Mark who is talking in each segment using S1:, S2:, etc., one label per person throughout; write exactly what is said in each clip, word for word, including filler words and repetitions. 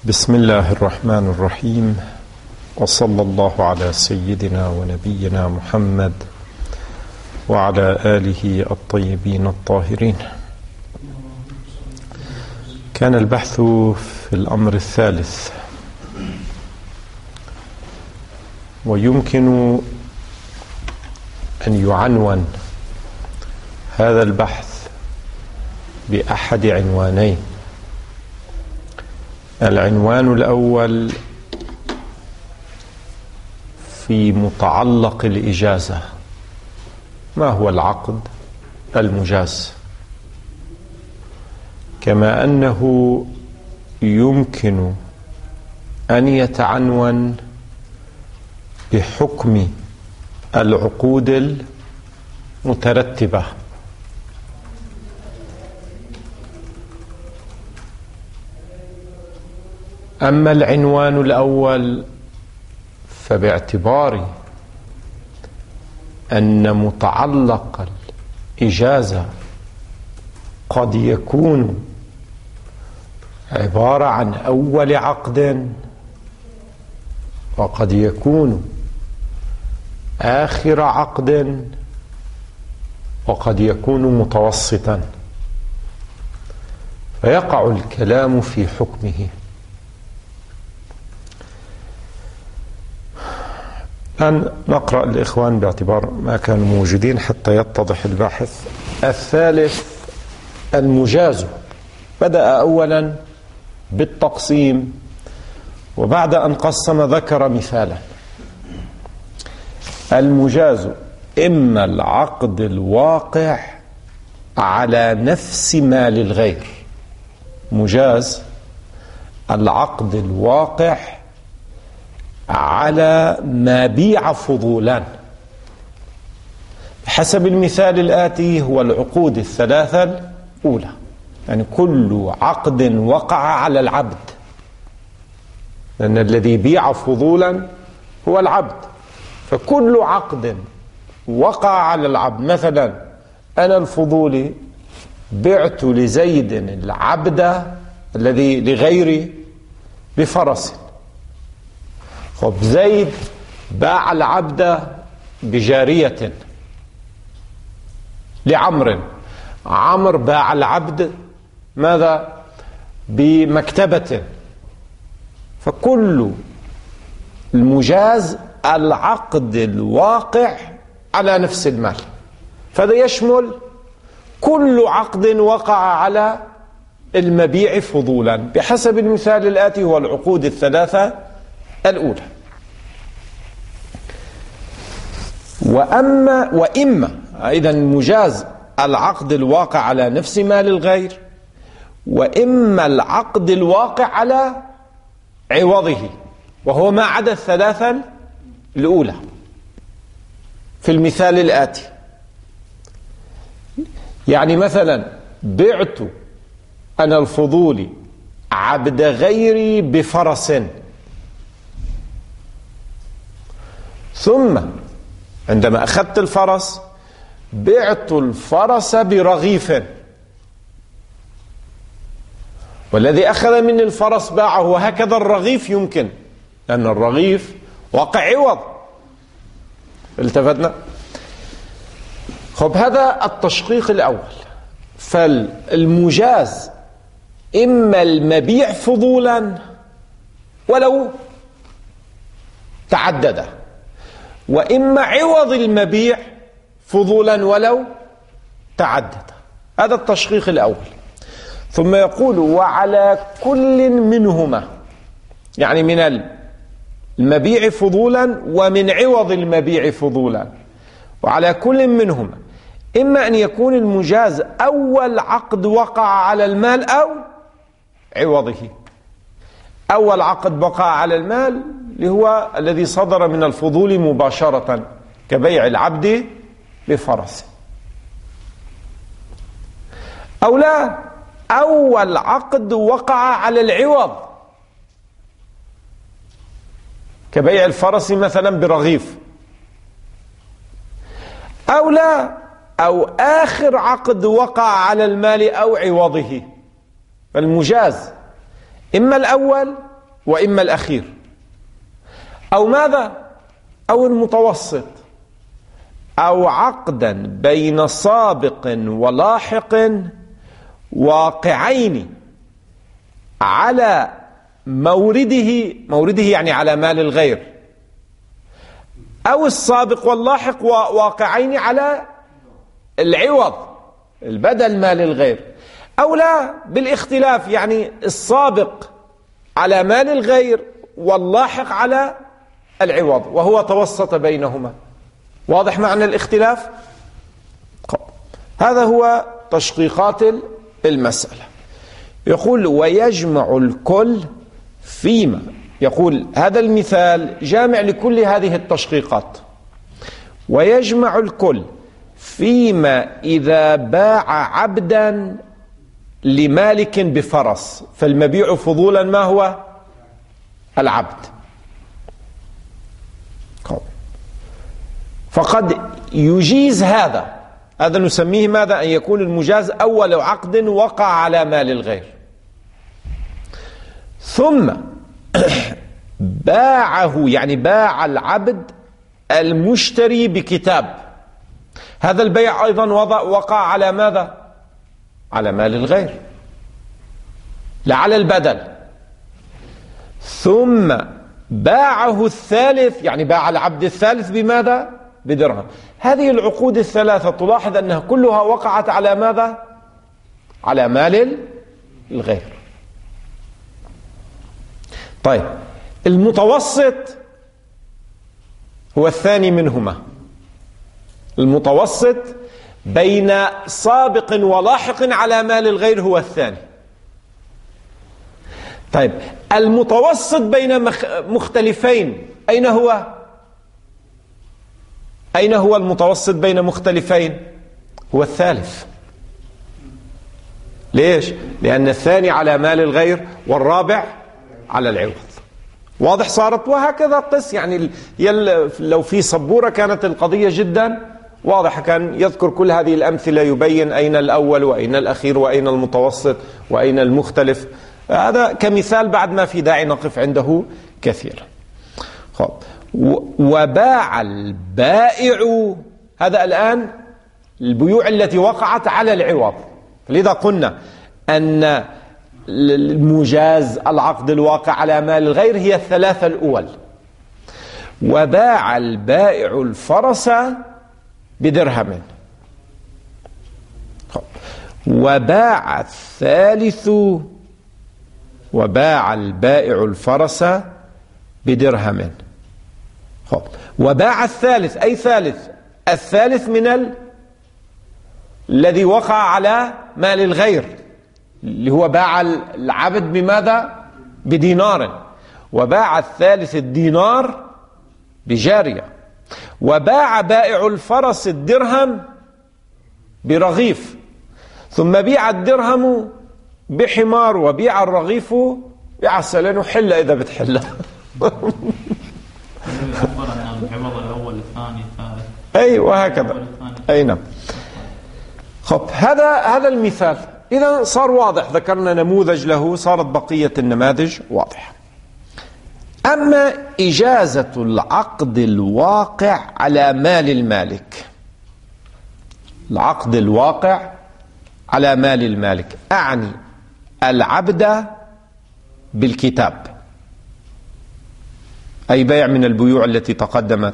S1: بسم الله الرحمن الرحيم، وصلى الله على سيدنا ونبينا محمد وعلى آله الطيبين الطاهرين. كان البحث في الأمر الثالث، ويمكن أن يعنون هذا البحث بأحد عنوانين. العنوان الأول في متعلق الإجازة: ما هو العقد المجاز؟ كما أنه يمكن أن يتعنون بحكم العقود المترتبة. أما العنوان الأول فباعتبار أن متعلق الإجازة قد يكون عبارة عن أول عقد، وقد يكون آخر عقد، وقد يكون متوسطا، فيقع الكلام في حكمه. الآن نقرأ الإخوان باعتبار ما كانوا موجودين حتى يتضح الباحث. الثالث المجاز. بدأ أولا بالتقسيم، وبعد أن قسم ذكر مثالا. المجاز إما العقد الواقع على نفس مال الغير. مجاز العقد الواقع على ما بيع فضولا. حسب المثال الآتي هو العقود الثلاثة الأولى، يعني كل عقد وقع على العبد، لأن الذي بيع فضولا هو العبد، فكل عقد وقع على العبد. مثلا أنا الفضولي بعت لزيد العبد الذي لغيري بفرس. خب زيد باع العبد بجارية لعمر، عمر باع العبد ماذا؟ بمكتبة. فكل المجاز العقد الواقع على نفس المال، فهذا يشمل كل عقد وقع على المبيع فضولا بحسب المثال الآتي هو العقود الثلاثة الأولى. وأما وإما أيضا مجاز العقد الواقع على نفس مال الغير، وإما العقد الواقع على عوضه، وهو ما عدا الثلاثة الأولى في المثال الآتي. يعني مثلا بعت أنا الفضولي عبد غيري بفرس، ثم عندما أخذت الفرس بعت الفرس برغيف، والذي أخذ مني الفرس باعه، وهكذا الرغيف يمكن، لأن الرغيف وقع عوض. التفتنا؟ خب هذا التشقيق الأول. فالمجاز إما المبيع فضولا ولو تعدد، وإما عوض المبيع فضولا ولو تعدد. هذا التشقيق الأول. ثم يقول وعلى كل منهما، يعني من المبيع فضولا ومن عوض المبيع فضولا، وعلى كل منهما إما أن يكون المجاز أول عقد وقع على المال أو عوضه. أول عقد وقع على المال اللي هو الذي صدر من الفضول مباشرة كبيع العبد بفرس، أو لا، أول عقد وقع على العوض كبيع الفرس مثلا برغيف، أو لا، أو آخر عقد وقع على المال أو عوضه. فالمجاز إما الأول وإما الأخير، أو ماذا؟ أو المتوسط، أو عقدا بين سابق ولاحق واقعين على مورده، مورده يعني على مال الغير، أو السابق واللاحق واقعين على العوض البدل مال الغير، أو لا بالاختلاف، يعني السابق على مال الغير واللاحق على العوض وهو توسط بينهما. واضح معنى الاختلاف؟ هذا هو تشقيقات المسألة. يقول ويجمع الكل فيما، يقول هذا المثال جامع لكل هذه التشقيقات. ويجمع الكل فيما إذا باع عبدا لمالك بفرس، فالمبيع فضولا ما هو؟ العبد. فقد يجيز هذا، هذا نسميه ماذا؟ أن يكون المجاز أول عقد وقع على مال الغير، ثم باعه، يعني باع العبد المشتري بكتاب، هذا البيع أيضا وقع على ماذا؟ على مال الغير، لا على البدل. ثم باعه الثالث، يعني باع العبد الثالث بماذا؟ بدرهم. هذه العقود الثلاثة تلاحظ أنها كلها وقعت على ماذا؟ على مال الغير. طيب المتوسط هو الثاني منهما، المتوسط بين سابق ولاحق على مال الغير هو الثاني. طيب المتوسط بين مختلفين أين هو؟ أين هو المتوسط بين مختلفين؟ هو الثالث. ليش؟ لأن الثاني على مال الغير والرابع على العوض. واضح صارت؟ وهكذا قس، يعني لو في سبورة كانت القضية جدا واضحة، كان يذكر كل هذه الأمثلة، يبين أين الأول وأين الأخير وأين المتوسط وأين المختلف. هذا كمثال، بعد ما في داعي نقف عنده كثيرا. خب. وباع البائع، هذا الآن البيوع التي وقعت على العوض، لذا قلنا أن المجاز العقد الواقع على مال الغير هي الثلاثة الأول. وباع البائع الفرس بدرهم، وباع الثالث، وباع البائع الفرس بدرهم. وباع الثالث، أي ثالث؟ الثالث من ال... الذي وقع على مال الغير، اللي هو باع العبد بماذا؟ بدينار. وباع الثالث الدينار بجارية. وباع بائع الفرس الدرهم برغيف، ثم بيع الدرهم بحمار، وبيع الرغيف بعسل وحلة إذا بتحلة. أي وهكذا. أي نعم. خب هذا هذا المثال. إذا صار واضح، ذكرنا نموذج له، صارت بقية النماذج واضحة. أما إجازة العقد الواقع على مال المالك، العقد الواقع على مال المالك أعني العبد بالكتاب، أي بيع من البيوع التي تقدمت،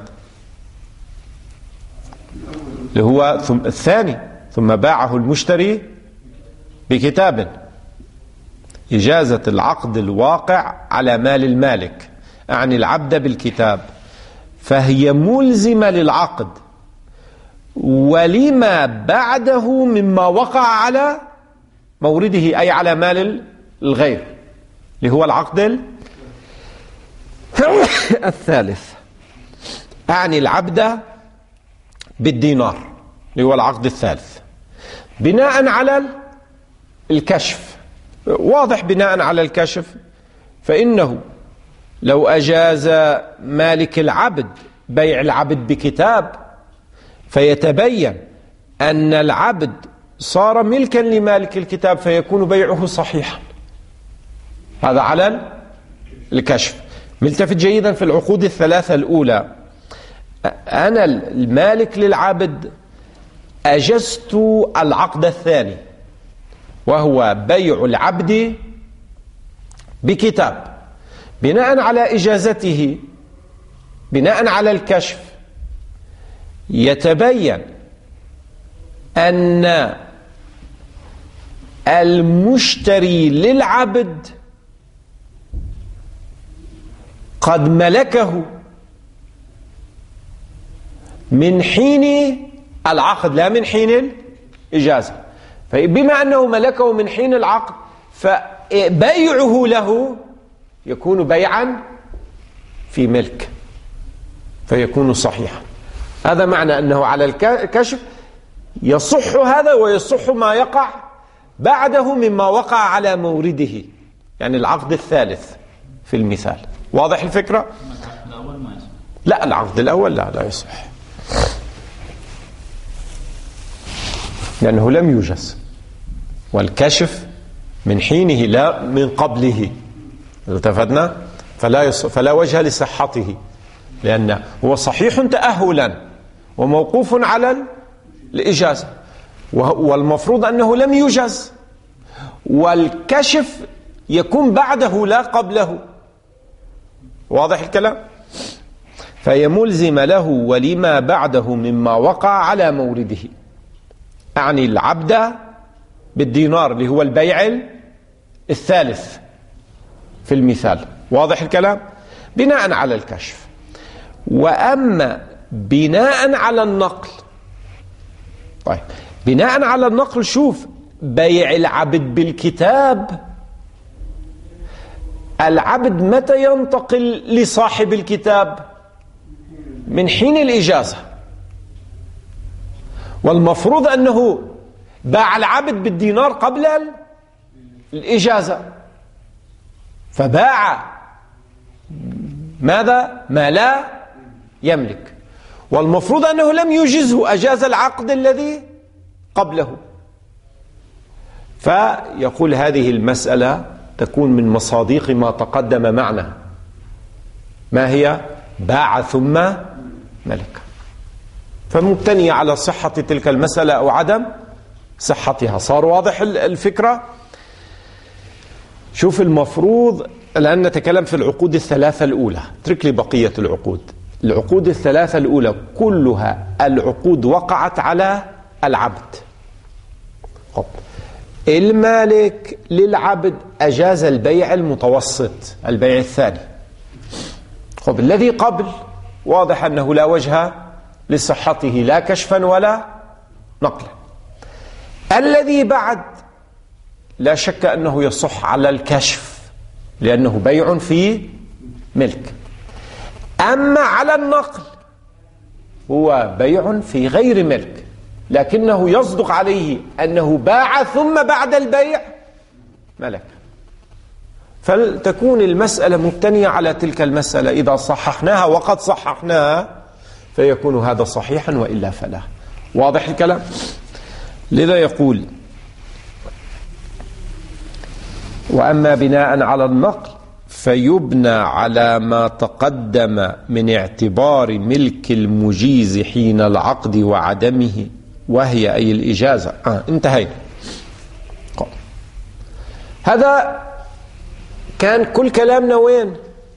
S1: اللي هو الثاني، ثم باعه المشتري بكتاب. إجازة العقد الواقع على مال المالك أعني العبد بالكتاب، فهي ملزمة للعقد ولما بعده مما وقع على مورده، أي على مال الغير، اللي هو العقد الثالث. أعني العبد بالدينار، اللي هو العقد الثالث، بناء على الكشف. واضح بناء على الكشف، فإنه لو أجاز مالك العبد بيع العبد بكتاب، فيتبين أن العبد صار ملكا لمالك الكتاب، فيكون بيعه صحيحا. هذا على الكشف. ملتفت جيدا في العقود الثلاثة الأولى، أنا المالك للعبد أجزت العقد الثاني وهو بيع العبد بكتاب. بناء على إجازته، بناء على الكشف، يتبين أن المشتري للعبد قد ملكه من حين العقد لا من حين الإجازة. فبما أنه ملكه من حين العقد فبيعه له يكون بيعا في ملك فيكون صحيحا. هذا معنى أنه على الكشف يصح هذا ويصح ما يقع بعده مما وقع على مورده، يعني العقد الثالث في المثال. واضح الفكرة؟ لا، العقد الأول لا لا يصح لأنه لم يوجز، والكشف من حينه لا من قبله. التفتنا؟ فلا يص... فلا وجه لصحته، لأن هو صحيح تأهلا وموقوف على الإجازة، والمفروض أنه لم يوجز، والكشف يكون بعده لا قبله. واضح الكلام؟ فهي ملزم له ولما بعده مما وقع على مورده، أعني العبد بالدينار اللي هو البيع الثالث في المثال. واضح الكلام؟ بناء على الكشف. وأما بناء على النقل، طيب بناء على النقل، شوف بيع العبد بالكتاب، العبد متى ينتقل لصاحب الكتاب؟ من حين الإجازة، والمفروض أنه باع العبد بالدينار قبل الإجازة، فباع ماذا؟ ما لا يملك، والمفروض أنه لم يجزه، أجاز العقد الذي قبله. فيقول هذه المسألة تكون من مصادق ما تقدم معنا. ما هي؟ باع ثم ملك. فمبتنية على صحة تلك المسألة أو عدم صحتها. صار واضح الفكرة؟ شوف، المفروض الآن نتكلم في العقود الثلاثة الأولى، اترك لي بقية العقود. العقود الثلاثة الأولى كلها العقود وقعت على العبد. خب. المالك للعبد أجاز البيع المتوسط، البيع الثاني. خب. الذي قبل واضح أنه لا وجه لصحته لا كشفا ولا نقلا. الذي بعد لا شك أنه يصح على الكشف لأنه بيع في ملك. أما على النقل هو بيع في غير ملك، لكنه يصدق عليه أنه باع ثم بعد البيع ملك. فلتكون المسألة مبتنية على تلك المسألة. إذا صححناها وقد صححناها فيكون هذا صحيحا، وإلا فلا. واضح الكلام؟ لذا يقول: وأما بناء على النقل فيبنى على ما تقدم من اعتبار ملك المجيز حين العقد وعدمه، وهي أي الإجازة. آه انتهينا. هذا كان كل كلامنا وين؟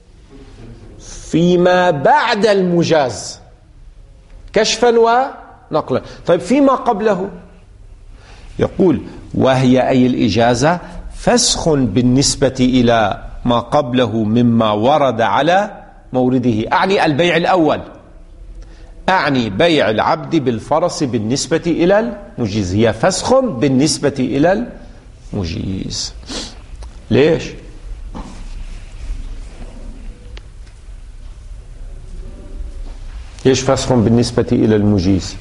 S1: فيما بعد المجاز كشفا ونقلا. طيب فيما قبله يقول: وهي أي الإجازة فسخ بالنسبة إلى ما قبله مما ورد على مورده. أعني البيع الأول، أعني بيع العبد بالفرس بالنسبة إلى المجيز، هي فسخ بالنسبة إلى المجيز. ليش؟ ليش فسخ بالنسبة إلى المجيز؟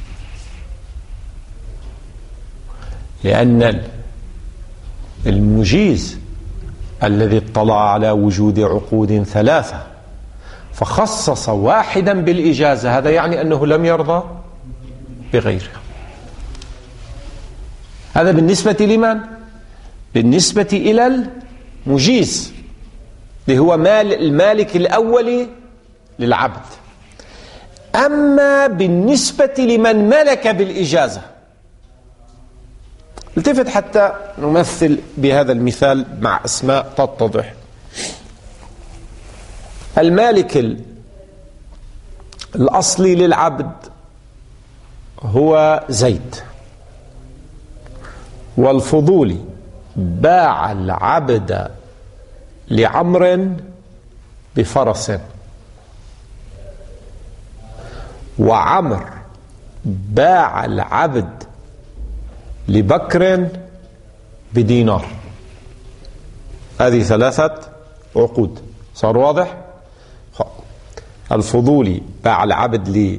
S1: لأن المجيز الذي اطلع على وجود عقود ثلاثة فخصص واحدا بالإجازة، هذا يعني أنه لم يرضى بغيرها. هذا بالنسبة لمن؟ بالنسبة إلى المجيز. اللي هو مال المالك الأول للعبد. أما بالنسبة لمن ملك بالإجازة، التفت حتى نمثل بهذا المثال مع أسماء تتضح. المالك الأصلي للعبد هو زيد، والفضولي باع العبد لعمر بفرس، وعمر باع العبد لبكر بدينار. هذه ثلاثة عقود. صار واضح؟ الفضولي باع العبد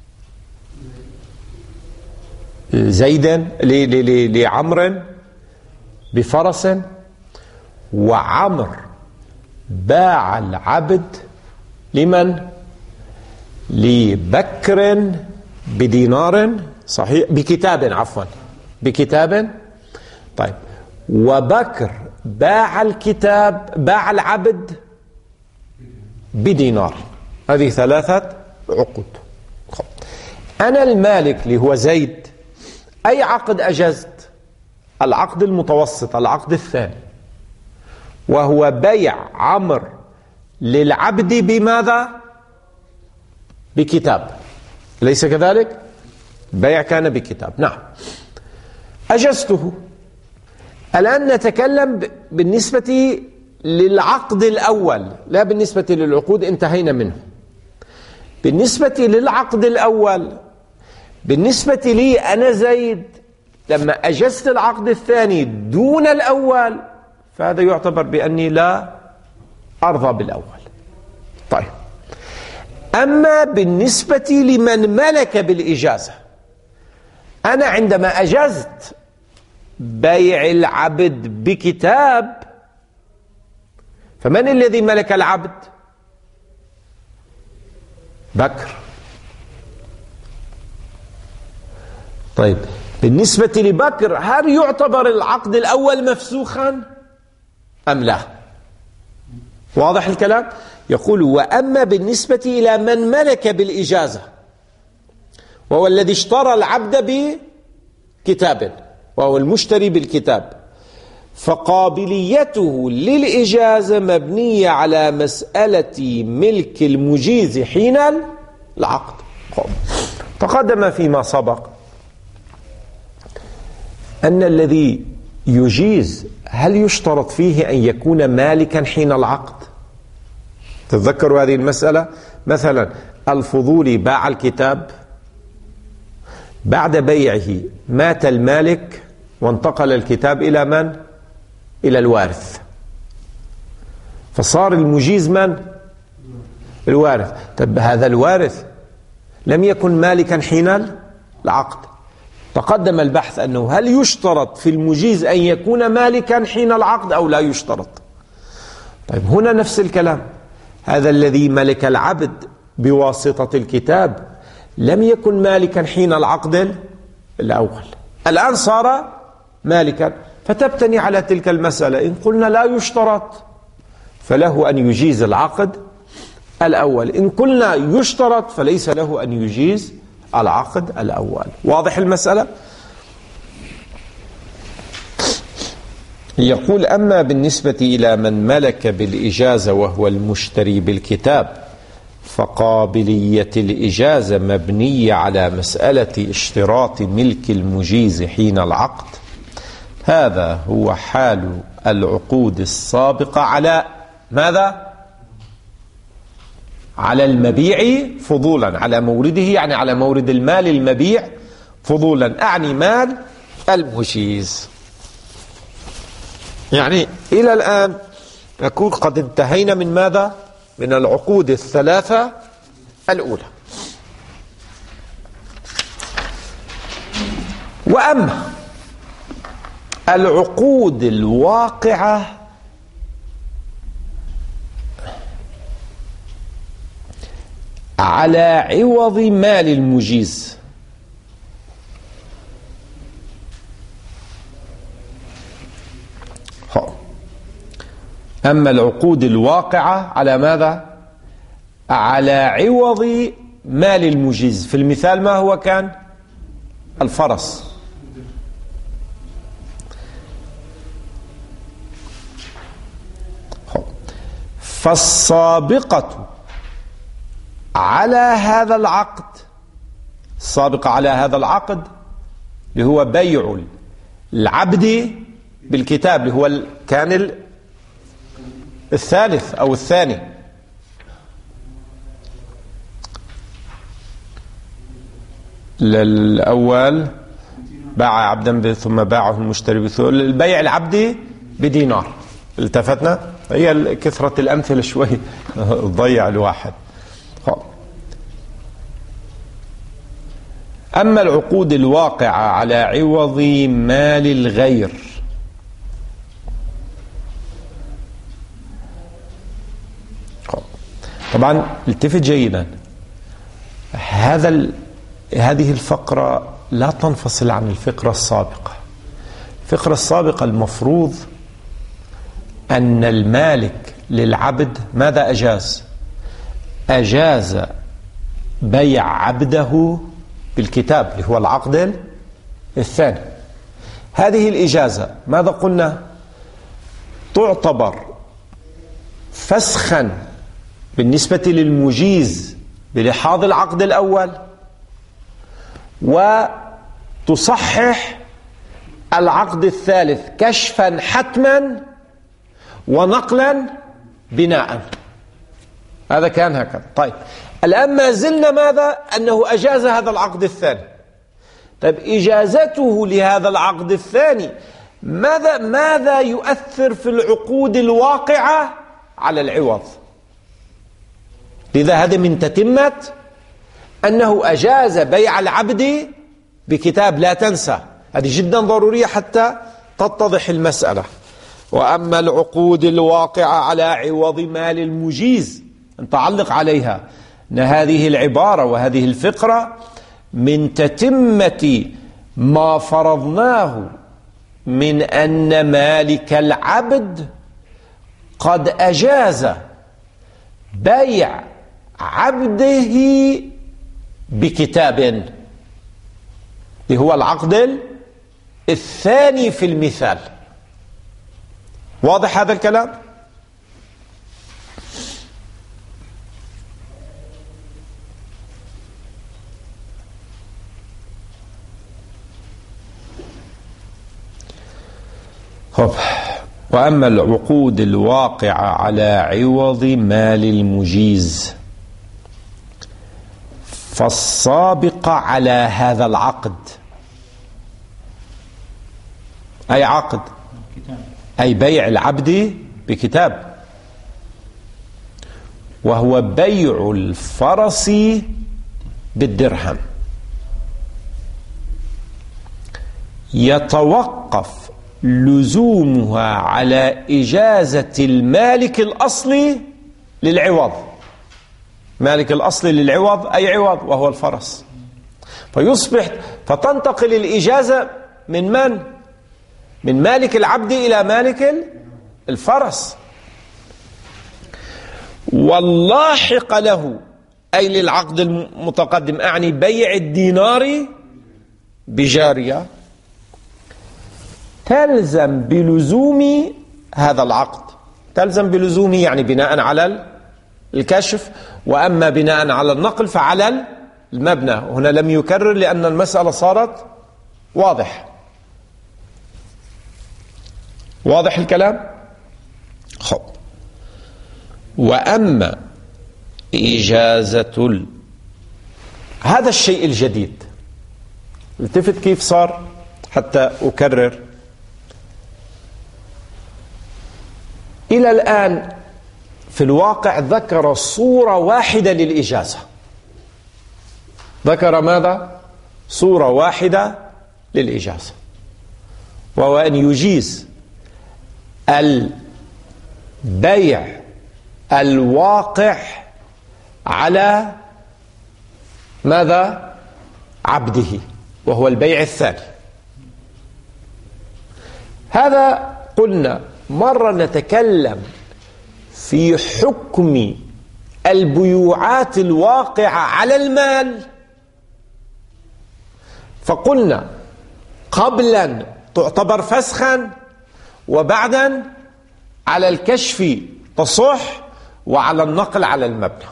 S1: لزيد لعمر بفرس، وعمر باع العبد لمن؟ لبكر بدينار. صحيح، بكتاب، عفوا بكتاب. طيب، وبكر باع الكتاب باع العبد بدينار. هذه ثلاثة عقود. أنا المالك اللي هو زيد، أي عقد أجزت؟ العقد المتوسط، العقد الثاني، وهو بيع عمر للعبد بماذا؟ بكتاب، ليس كذلك؟ بيع كان بكتاب. نعم، أجزته. الآن نتكلم بالنسبة للعقد الأول، لا بالنسبة للعقود، انتهينا منه. بالنسبة للعقد الأول، بالنسبة لي أنا زيد، لما أجزت العقد الثاني دون الأول، فهذا يعتبر بأني لا أرضى بالأول. طيب، أما بالنسبة لمن ملك بالإجازة، أنا عندما أجزت بيع العبد بكتاب، فمن الذي ملك العبد؟ بكر. طيب، بالنسبة لبكر، هل يعتبر العقد الأول مفسوخا أم لا؟ واضح الكلام؟ يقول: وأما بالنسبة إلى من ملك بالإجازة، وهو الذي اشترى العبد بكتاب، وهو المشتري بالكتاب، فقابليته للإجازة مبنية على مسألة ملك المجيز حين العقد. تقدم فيما سبق أن الذي يجيز هل يشترط فيه أن يكون مالكا حين العقد؟ تتذكروا هذه المسألة؟ مثلا الفضولي باع الكتاب، بعد بيعه مات المالك وانتقل الكتاب إلى من؟ إلى الوارث، فصار المجيز من؟ الوارث. طب هذا الوارث لم يكن مالكا حين العقد. تقدم البحث أنه هل يشترط في المجيز أن يكون مالكا حين العقد أو لا يشترط؟ طيب، هنا نفس الكلام. هذا الذي ملك العبد بواسطة الكتاب لم يكن مالكا حين العقد الأول، الآن صار مالكا، فتبتني على تلك المسألة. إن قلنا لا يشترط فله أن يجيز العقد الأول، إن قلنا يشترط فليس له أن يجيز العقد الأول. واضح المسألة؟ يقول: أما بالنسبة إلى من ملك بالإجازة وهو المشتري بالكتاب، فقابلية الإجازة مبنية على مسألة اشتراط ملك المجيز حين العقد. هذا هو حال العقود السابقة على ماذا؟ على المبيع فضولا، على مورده، يعني على مورد المال المبيع فضولا، أعني مال المجيز. يعني إلى الآن نكون قد انتهينا من ماذا؟ من العقود الثلاثة الأولى. وأما العقود الواقعة على عوض مال المجيز، أما العقود الواقعة على ماذا؟ على عوض مال المجيز. في المثال ما هو كان؟ الفرس. فالسابقة على هذا العقد، السابقة على هذا العقد اللي هو بيع العبد بالكتاب، اللي هو كان الثالث أو الثاني. الأول باع عبدا ثم باعه المشتري بثمن، البيع العبد بدينار. التفتنا؟ هي كثرة الأمثلة شوي تضيع الواحد. أما العقود الواقعة على عوض مال الغير، طبعا التفت جيدا، هذا ال... هذه الفقرة لا تنفصل عن الفقرة السابقة. الفقرة السابقة المفروض أن المالك للعبد ماذا أجاز؟ أجاز بيع عبده بالكتاب اللي هو العقد الثاني. هذه الإجازة ماذا قلنا؟ تعتبر فسخا بالنسبة للمجيز بلحاظ العقد الأول، وتصحح العقد الثالث كشفا حتما ونقلا بناء. هذا كان هكذا. طيب الآن ما زلنا ماذا؟ أنه أجاز هذا العقد الثاني. طيب إجازته لهذا العقد الثاني ماذا ماذا يؤثر في العقود الواقعة على العوض؟ لذا هذا من تتمة أنه أجاز بيع العبد بكتاب. لا تنسى هذه جدا ضرورية حتى تتضح المسألة. وأما العقود الواقعة على عوض مال المجيز، نتعلق عليها أن هذه العبارة وهذه الفقرة من تتمة ما فرضناه من أن مالك العبد قد أجاز بيع عبده بكتاب اللي هو العقد الثاني في المثال. واضح هذا الكلام؟ خب. وأما العقود الواقعة على عوض مال المجيز فالسابقة على هذا العقد، أي عقد؟ أي بيع العبد بكتاب، وهو بيع الفرس بالدرهم، يتوقف لزومها على إجازة المالك الأصلي للعوض. مالك الأصلي للعوض أي عوض؟ وهو الفرس. فيصبح فتنتقل الإجازة من من؟ من مالك العبد إلى مالك الفرس. واللاحق له أي للعقد المتقدم، أعني بيع الدينار بجارية، تلزم بلزوم هذا العقد. تلزم بلزومه يعني بناء على الكشف، وأما بناء على النقل فعلى المبنى. هنا لم يكرر لأن المسألة صارت واضح. واضح الكلام؟ خب. وأما إجازة ال... هذا الشيء الجديد، التفت كيف صار حتى أكرر. إلى الآن في الواقع ذكر صورة واحدة للإجازة. ذكر ماذا؟ صورة واحدة للإجازة، وهو أن يجيز البيع الواقع على ماذا؟ عبده، وهو البيع الثاني. هذا قلنا مرة نتكلم في حكم البيوعات الواقعة على المال، فقلنا قبلا تعتبر فسخا، وبعدا على الكشف تصح، وعلى النقل على المبنى.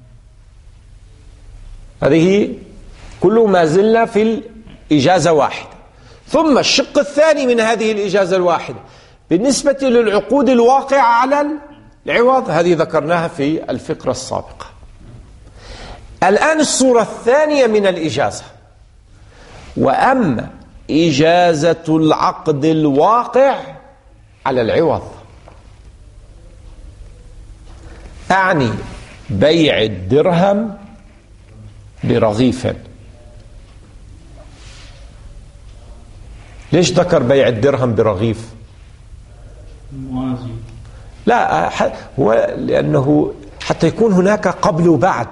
S1: هذه كله ما زلنا في الإجازة واحدة. ثم الشق الثاني من هذه الإجازة الواحدة بالنسبة للعقود الواقعة على العوض، هذه ذكرناها في الفقرة السابقة. الآن الصورة الثانية من الإجازة، وأما إجازة العقد الواقع على العوض، أعني بيع الدرهم برغيف. ليش ذكر بيع الدرهم برغيف؟ لا، هو لأنه حتى يكون هناك قبل وبعد،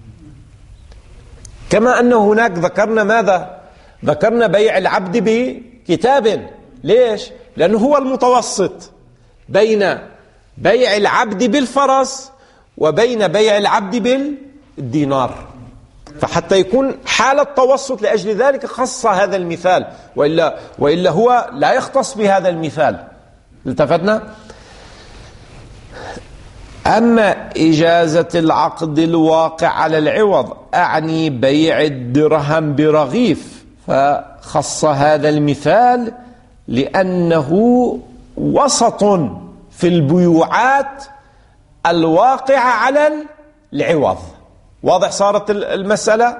S1: كما أنه هناك ذكرنا ماذا؟ ذكرنا بيع العبد بكتاب. ليش؟ لأنه هو المتوسط بين بيع العبد بالفرس وبين بيع العبد بالدينار، فحتى يكون حالة توسط، لأجل ذلك خص هذا المثال، وإلا, وإلا هو لا يختص بهذا المثال. التفتنا؟ أما إجازة العقد الواقع على العوض أعني بيع الدرهم برغيف، فخص هذا المثال لأنه وسط في البيوعات الواقعة على العوض. واضح صارت المسألة؟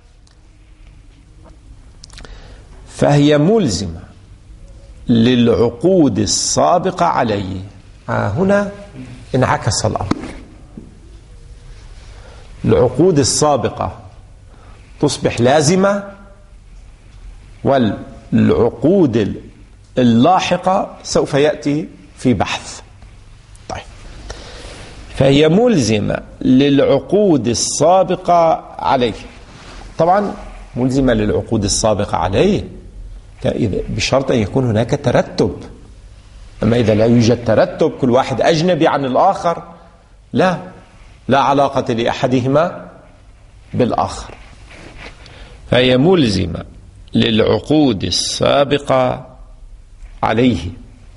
S1: فهي ملزمة للعقود السابقة عليه. آه هنا انعكس الأمر، العقود السابقة تصبح لازمة، والعقود اللاحقة سوف يأتي في بحث. طيب، فهي ملزمة للعقود السابقة عليه. طبعا ملزمة للعقود السابقة عليه بشرط أن يكون هناك ترتب. أما إذا لا يوجد ترتب، كل واحد أجنبي عن الآخر، لا لا علاقة لأحدهما بالآخر. فهي ملزمة للعقود السابقة عليه.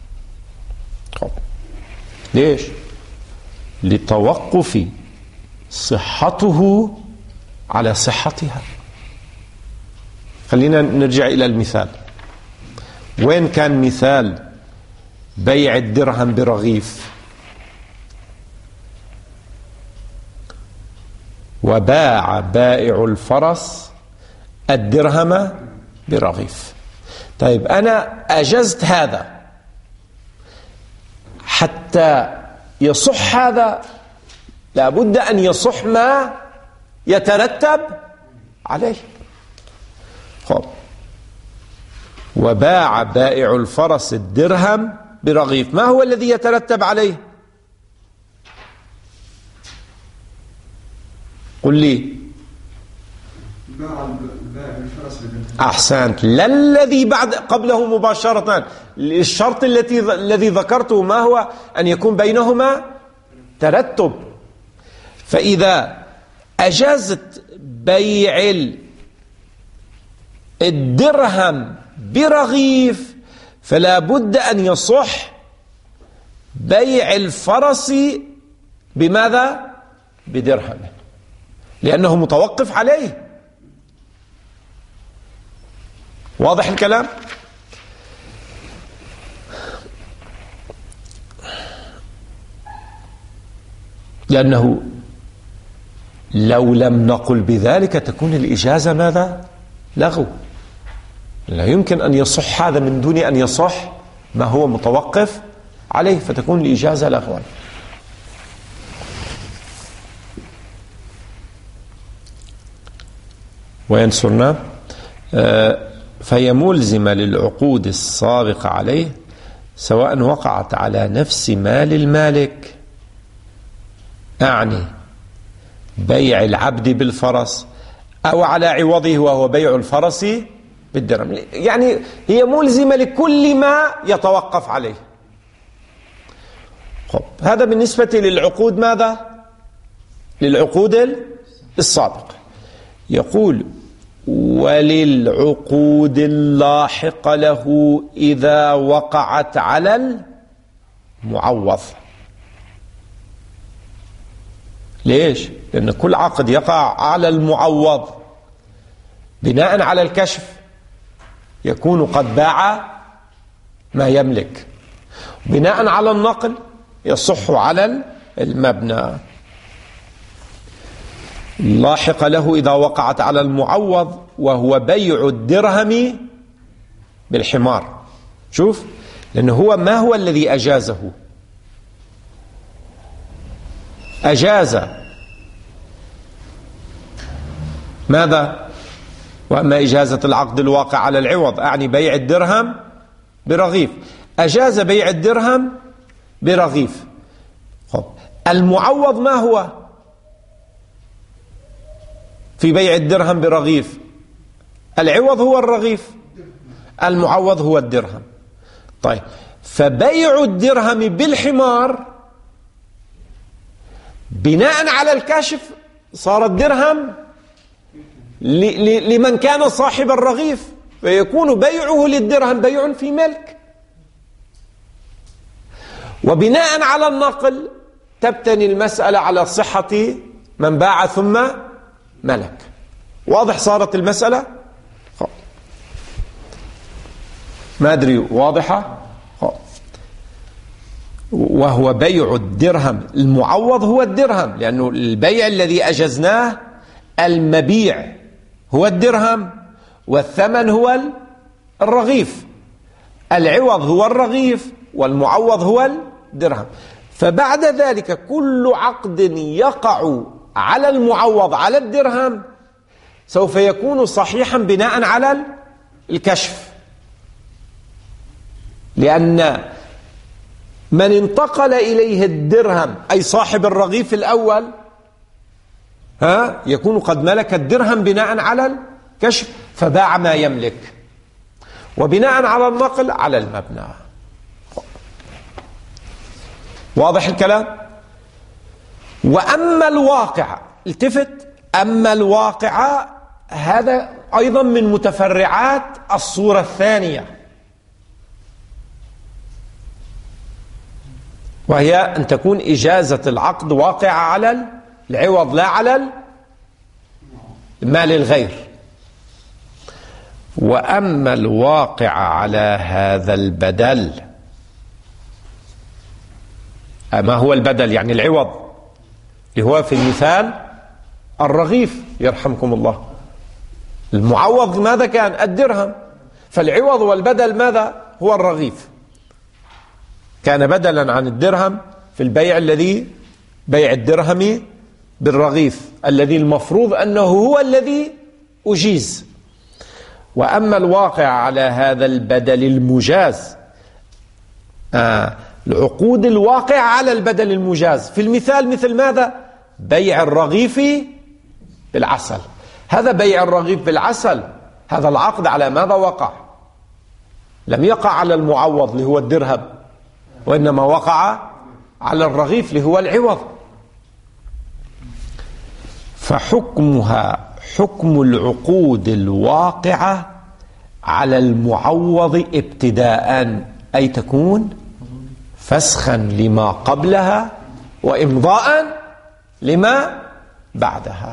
S1: ليش؟ لتوقف صحته على صحتها. خلينا نرجع إلى المثال. وين كان مثال بيع الدرهم برغيف؟ وباع بائع الفرس الدرهم برغيف. طيب، أنا أجزت هذا حتى يصح هذا، لابد أن يصح ما يترتب عليه. خب. وباع بائع الفرس الدرهم برغيف، ما هو الذي يترتب عليه؟ قل لي. أحسنت. لا الذي بعد قبله مباشرة. الشرط التي الذي ذكرته ما هو؟ أن يكون بينهما ترتب. فإذا أجازت بيع الدرهم برغيف، فلا بد أن يصح بيع الفرس بماذا؟ بدرهم، لأنه متوقف عليه. واضح الكلام؟ لأنه لو لم نقل بذلك تكون الإجازة ماذا؟ لغو. لا يمكن أن يصح هذا من دون أن يصح ما هو متوقف عليه، فتكون الإجازة لغوا. وينصرنا آه فهي ملزمة للعقود السابقة عليه، سواء وقعت على نفس مال المالك، أعني بيع العبد بالفرس، أو على عوضه وهو بيع الفرس بالدرهم. يعني هي ملزمة لكل ما يتوقف عليه. خب هذا بالنسبة للعقود ماذا؟ للعقود السابقة. يقول وللعقود اللاحقة له إذا وقعت على المعوض. ليش؟ لأن كل عقد يقع على المعوض بناء على الكشف يكون قد باع ما يملك، بناء على النقل يصح على المبنى. لاحق له إذا وقعت على المعوض وهو بيع الدرهم بالحمار. شوف، لأنه هو ما هو الذي أجازه؟ أجاز ماذا؟ وأما إجازة العقد الواقع على العوض أعني بيع الدرهم برغيف، أجاز بيع الدرهم برغيف. خب المعوض ما هو في بيع الدرهم برغيف؟ العوض هو الرغيف، المعوض هو الدرهم. طيب فبيع الدرهم بالحمار بناء على الكشف صار الدرهم لمن كان صاحب الرغيف، فيكون بيعه للدرهم بيع في ملك. وبناء على النقل تبتني المسألة على صحة من باع ثم ملك. واضح صارت المسألة؟ ما أدري واضحة؟ وهو بيع الدرهم، المعوض هو الدرهم، لأنه البيع الذي أجزناه المبيع هو الدرهم والثمن هو الرغيف، العوض هو الرغيف والمعوض هو الدرهم. فبعد ذلك كل عقد يقع على المعوض على الدرهم سوف يكون صحيحا بناء على الكشف، لأن من انتقل إليه الدرهم أي صاحب الرغيف الأول ها يكون قد ملك الدرهم بناء على الكشف فباع ما يملك، وبناء على النقل على المبنى. واضح الكلام؟ وأما الواقع، التفت، أما الواقع هذا أيضا من متفرعات الصورة الثانية، وهي أن تكون إجازة العقد واقعة على العوض لا على المال الغير. وأما الواقع على هذا البدل، ما هو البدل؟ يعني العوض اللي هو في المثال الرغيف يرحمكم الله. المعوض ماذا كان؟ الدرهم، فالعوض والبدل ماذا؟ هو الرغيف. كان بدلا عن الدرهم في البيع الذي بيع الدرهم بالرغيف الذي المفروض أنه هو الذي أجيز. وأما الواقع على هذا البدل المجاز، آه العقود الواقع على البدل المجاز في المثال مثل ماذا؟ بيع الرغيف بالعسل. هذا بيع الرغيف بالعسل، هذا العقد على ماذا وقع؟ لم يقع على المعوض اللي هو الدرهم، وإنما وقع على الرغيف اللي هو العوض. فحكمها حكم العقود الواقعة على المعوض ابتداء، أي تكون فسخا لما قبلها وإمضاء لما بعدها.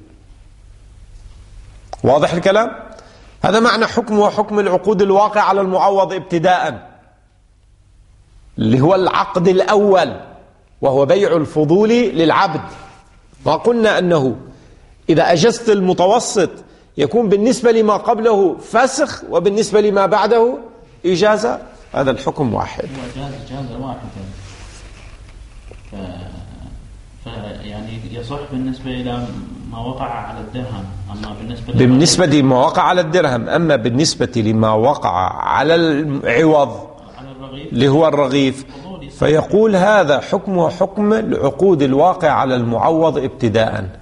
S1: واضح الكلام؟ هذا معنى حكم وحكم العقود الواقع على المعوض ابتداء، اللي هو العقد الأول وهو بيع الفضول للعبد. ما قلنا أنه إذا أجزت المتوسط يكون بالنسبة لما قبله فسخ وبالنسبة لما بعده إجازة. هذا الحكم واحد.
S2: إجازة واحدة، ف... ف... يعني يصح بالنسبة إلى ما وقع على الدرهم. أما بالنسبة
S1: بالنسبة لما وقع على الدرهم، أما بالنسبة لما وقع على العوض اللي هو الرغيف فيقول هذا حكم وحكم العقود الواقع على المعوض ابتداء.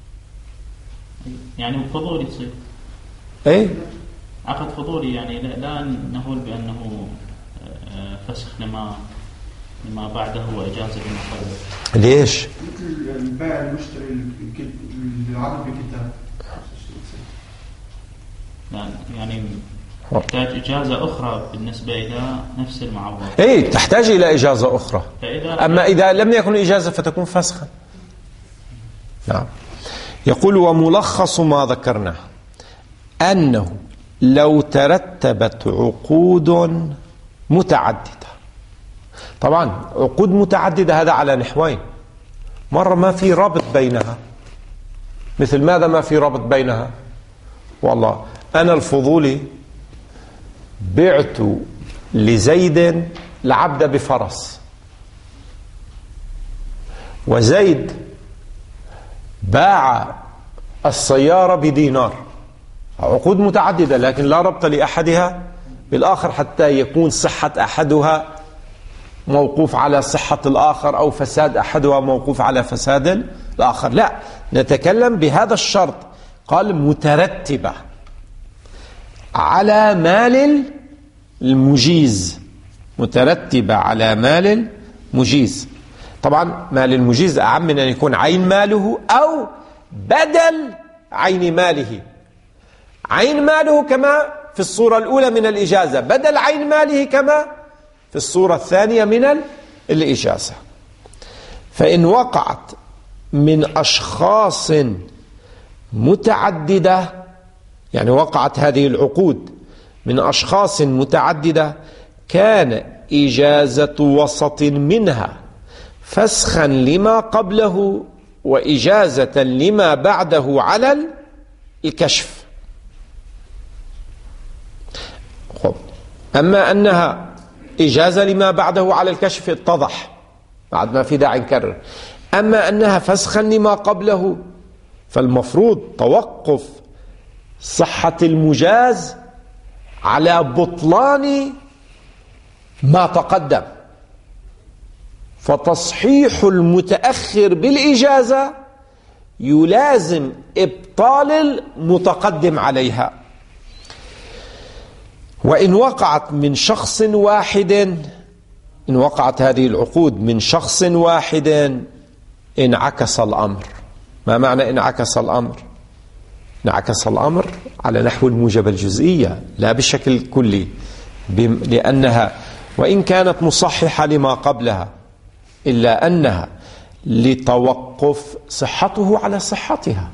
S2: يعني فضولي يصير
S1: ايه
S2: عقد فضولي، يعني لا, لا نقول بأنه فسخ لما لما بعده وإجازة لما قبله.
S1: ليش؟
S3: مثل البائع المشتري العرض بكتاب.
S2: يعني تحتاج إجازة أخرى بالنسبة إلى نفس المعوض.
S1: إيه تحتاج إلى إجازة أخرى. أما إذا لم يكن إجازة فتكون فسخا. نعم. يقول وملخص ما ذكرناه أنه لو ترتبت عقود متعددة، طبعا عقود متعددة هذا على نحوين، مرة ما في رابط بينها. مثل ماذا ما في رابط بينها؟ والله أنا الفضولي بعت لزيد العبد بفرس، وزيد باع السيارة بدينار. عقود متعددة لكن لا ربط لأحدها بالآخر حتى يكون صحة أحدها موقوف على صحة الآخر أو فساد أحدها موقوف على فساد الآخر. لا، نتكلم بهذا الشرط. قال مترتبة على مال المجيز، مترتبة على مال المجيز. طبعا مال المجيز أعم من أن يكون عين ماله أو بدل عين ماله. عين ماله كما في الصورة الأولى من الإجازة، بدل عين ماله كما في الصورة الثانية من الإجازة. فإن وقعت من أشخاص متعددة، يعني وقعت هذه العقود من أشخاص متعددة، كان إجازة وسط منها فسخا لما قبله وإجازة لما بعده على الكشف. خب. أما أنها إجازة لما بعده على الكشف اتضح بعد ما في داعي نكرر. أما أنها فسخا لما قبله فالمفروض توقف صحة المجاز على بطلان ما تقدم، فتصحيح المتأخر بالإجازة يلازم إبطال المتقدم عليها. وإن وقعت من شخص واحد، إن وقعت هذه العقود من شخص واحد انعكس الأمر. ما معنى انعكس الأمر؟ انعكس الأمر على نحو الموجبة الجزئية لا بالشكل الكلي، لأنها وإن كانت مصححة لما قبلها إلا أنها لتوقف صحته على صحتها،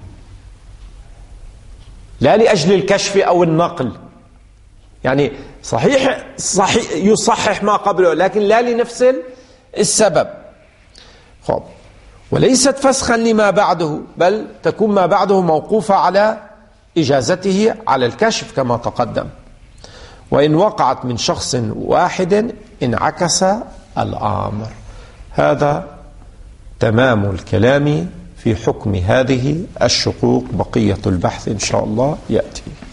S1: لا لأجل الكشف أو النقل. يعني صحيح, صحيح يصحح ما قبله لكن لا لنفس السبب. خب. وليست فسخا لما بعده، بل تكون ما بعده موقوفة على إجازته على الكشف كما تقدم. وإن وقعت من شخص واحد انعكس الأمر. هذا تمام الكلام في حكم هذه الشقوق. بقية البحث إن شاء الله يأتي.